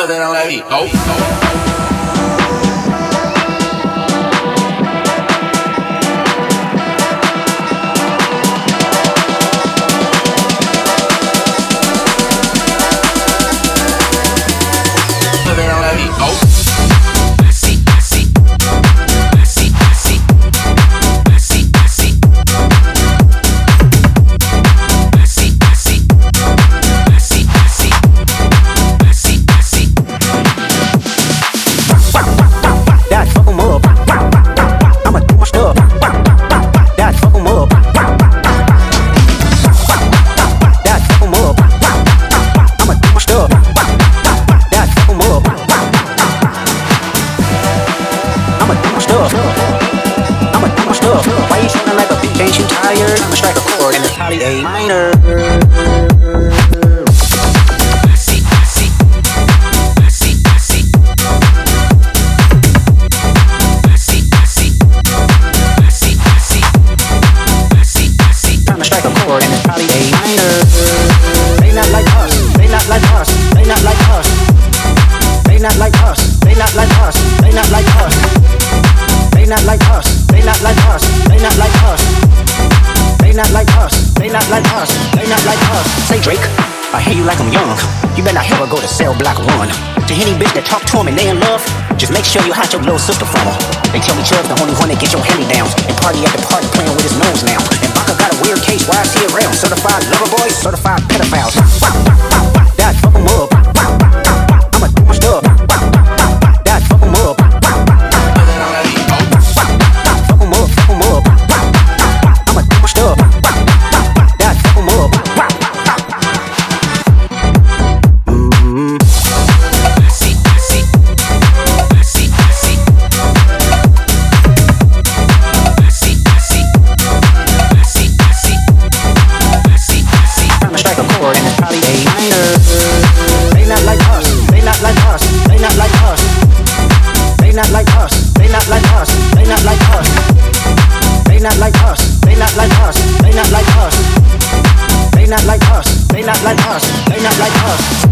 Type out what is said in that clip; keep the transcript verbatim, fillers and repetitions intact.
Nothing on that beat. Oh, oh. Why you feeling like a beat? Ain't you tired? I'ma strike a chord in the poly A minor. I'ma strike a chord in the poly A minor. They not like us. They not like us. They not like us. They not like us. They not like us. They not like us. They not like us. They not like us. They not like us. They not like us. They not like us. They not like us. Say Drake, I hear you like I'm young. You better not ever go to cell block one. To any bitch that talk to him and they in love, just make sure you hide your little sister from her. They tell me Chubb's the only one that get your hand-me-downs and party at the party playing with his nose now. And Baka got a weird case, why is he around? Certified lover boys, certified pedophiles. Dad, fuck him up. I'ma do my stuff. Dad, fuck him up. They not like us. They not like us. They not like us. They not like us. They not like us. They not like us. They not like us. They not like us. They not like us. They not like us. They not like us. They not like us.